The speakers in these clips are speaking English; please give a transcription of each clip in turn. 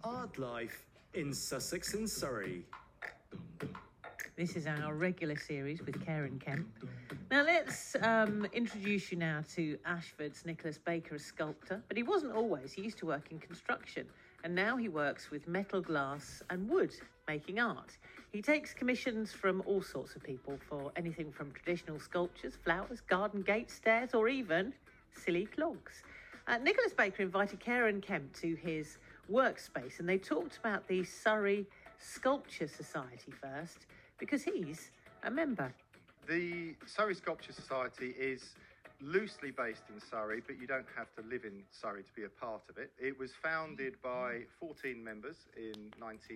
Art life in Sussex and Surrey. This is our regular series with Karen Kemp. Now let's introduce you now to Ashford's Nicholas Baker, a sculptor. But he wasn't always. He used to work in construction. And now he works with metal, glass and wood, making art. He takes commissions from all sorts of people for anything from traditional sculptures, flowers, garden gates, stairs, or even silly clogs. Nicholas Baker invited Karen Kemp to his workspace, and they talked about the Surrey Sculpture Society first, because he's a member. The Surrey Sculpture Society is loosely based in Surrey, but you don't have to live in Surrey to be a part of it. It was founded by 14 members in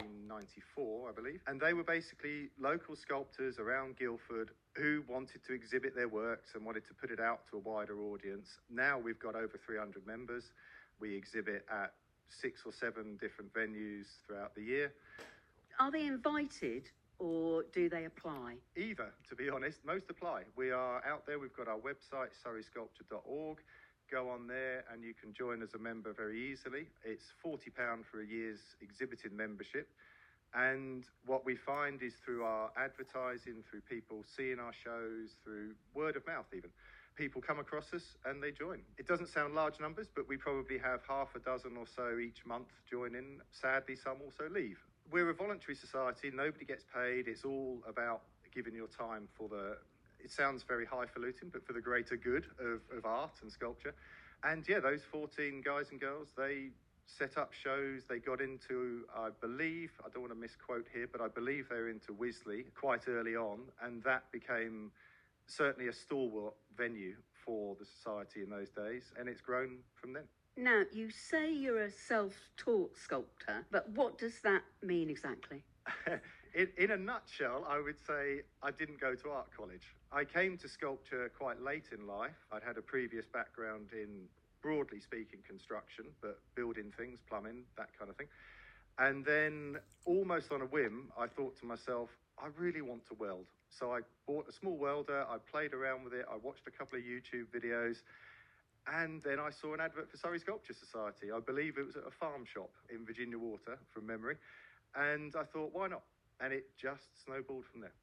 1994, I believe, and they were basically local sculptors around Guildford who wanted to exhibit their works and wanted to put it out to a wider audience. Now we've got over 300 members. We exhibit at 6 or 7 different venues throughout the year. Are they invited or do they apply? Either, to be honest. Most apply. We are out there. We've got our website, surreysculpture.org. Go on there and you can join as a member very easily. It's £40 for a year's exhibiting membership. And what we find is through our advertising, through people seeing our shows, through word of mouth even, people come across us and they join. It doesn't sound large numbers, but we probably have half a dozen or so each month join in. Sadly, some also leave. We're a voluntary society. Nobody gets paid. It's all about giving your time for it sounds very highfalutin, but for the greater good of art and sculpture. And yeah, those 14 guys and girls, they set up shows. They got into, I believe, I don't want to misquote here, but I believe they were into Wisley quite early on. And that became certainly a stalwart venue for the society in those days. And it's grown from then. Now, you say you're a self-taught sculptor, but what does that mean exactly? In a nutshell, I would say I didn't go to art college. I came to sculpture quite late in life. I'd had a previous background in, broadly speaking, construction, but building things, plumbing, that kind of thing. And then almost on a whim, I thought to myself, I really want to weld. So I bought a small welder, I played around with it, I watched a couple of YouTube videos, and then I saw an advert for Surrey Sculpture Society. I believe it was at a farm shop in Virginia Water, from memory. And I thought, why not? And it just snowballed from there.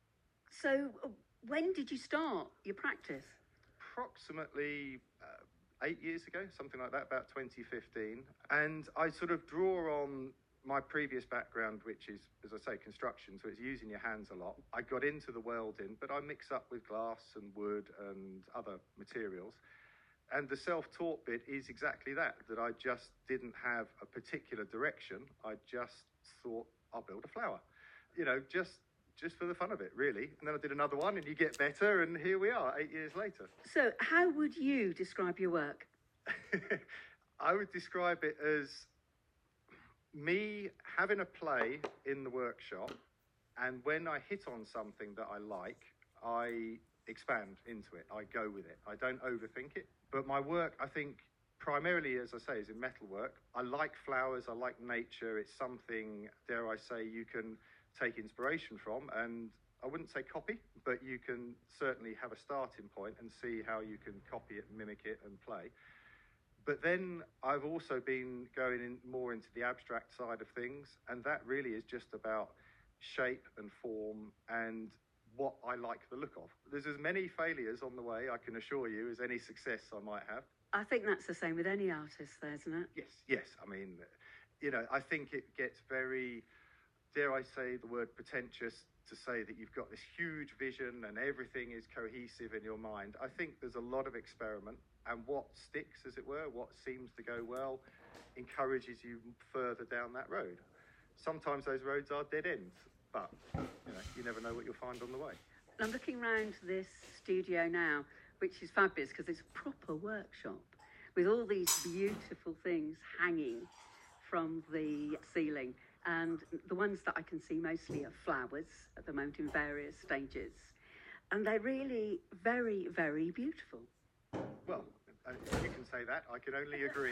So when did you start your practice? Approximately 8 years ago, something like that, about 2015. And I sort of draw on my previous background, which is, as I say, construction, so it's using your hands a lot. I got into the welding, but I mix up with glass and wood and other materials. And the self-taught bit is exactly that I just didn't have a particular direction. I just thought, I'll build a flower, just for the fun of it, really. And then I did another one and you get better, and here we are 8 years later. So how would you describe your work? I would describe it as me having a play in the workshop, and when I hit on something that I like, I expand into it. I go with it. I don't overthink it. But my work, I think, primarily, as I say, is in metalwork. I like flowers. I like nature. It's something, dare I say, you can take inspiration from. And I wouldn't say copy, but you can certainly have a starting point and see how you can copy it, mimic it, and play. But then I've also been going in more into the abstract side of things. And that really is just about shape and form and what I like the look of. There's as many failures on the way, I can assure you, as any success I might have. I think that's the same with any artist, though, isn't it? Yes. I mean, I think it gets very, dare I say the word pretentious, to say that you've got this huge vision and everything is cohesive in your mind. I think there's a lot of experiment, and what sticks, as it were, what seems to go well, encourages you further down that road. Sometimes those roads are dead ends, but you never know what you'll find on the way. I'm looking around this studio now, which is fabulous because it's a proper workshop with all these beautiful things hanging from the ceiling. And the ones that I can see mostly are flowers at the moment in various stages. And they're really very, very beautiful. Well, you can say that. I can only agree.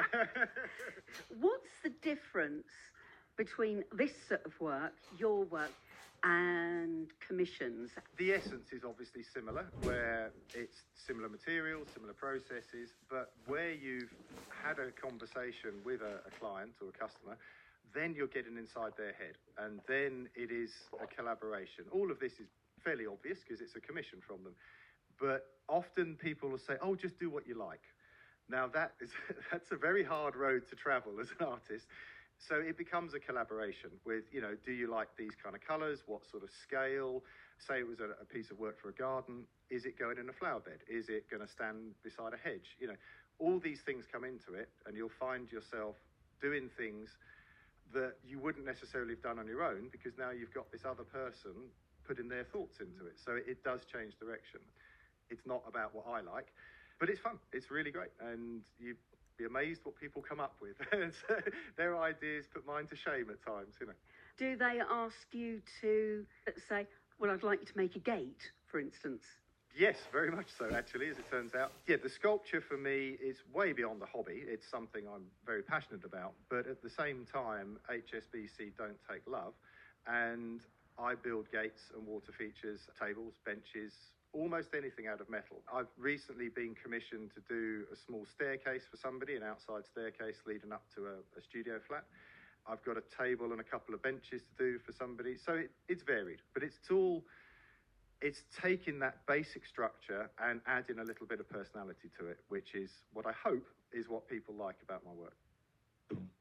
What's the difference between this sort of work, your work, and commissions? The essence is obviously similar, where it's similar materials, similar processes, but where you've had a conversation with a client or a customer, then you're getting inside their head, and then it is a collaboration. All of this is fairly obvious because it's a commission from them, but often people will say, oh, just do what you like. Now that's a very hard road to travel as an artist. So it becomes a collaboration with, do you like these kind of colours? What sort of scale? Say it was a piece of work for a garden. Is it going in a flower bed? Is it going to stand beside a hedge? All these things come into it, and you'll find yourself doing things that you wouldn't necessarily have done on your own, because now you've got this other person putting their thoughts into it. So it does change direction. It's not about what I like, but it's fun. It's really great. And you'd be amazed what people come up with. And so their ideas put mine to shame at times, Do they ask you to say, well, I'd like you to make a gate, for instance? Yes, very much so, actually, as it turns out. Yeah, the sculpture for me is way beyond the hobby. It's something I'm very passionate about. But at the same time, HSBC don't take love. And I build gates and water features, tables, benches, almost anything out of metal. I've recently been commissioned to do a small staircase for somebody, an outside staircase leading up to a studio flat. I've got a table and a couple of benches to do for somebody. So it's varied, but it's taking that basic structure and adding a little bit of personality to it, which is what I hope is what people like about my work.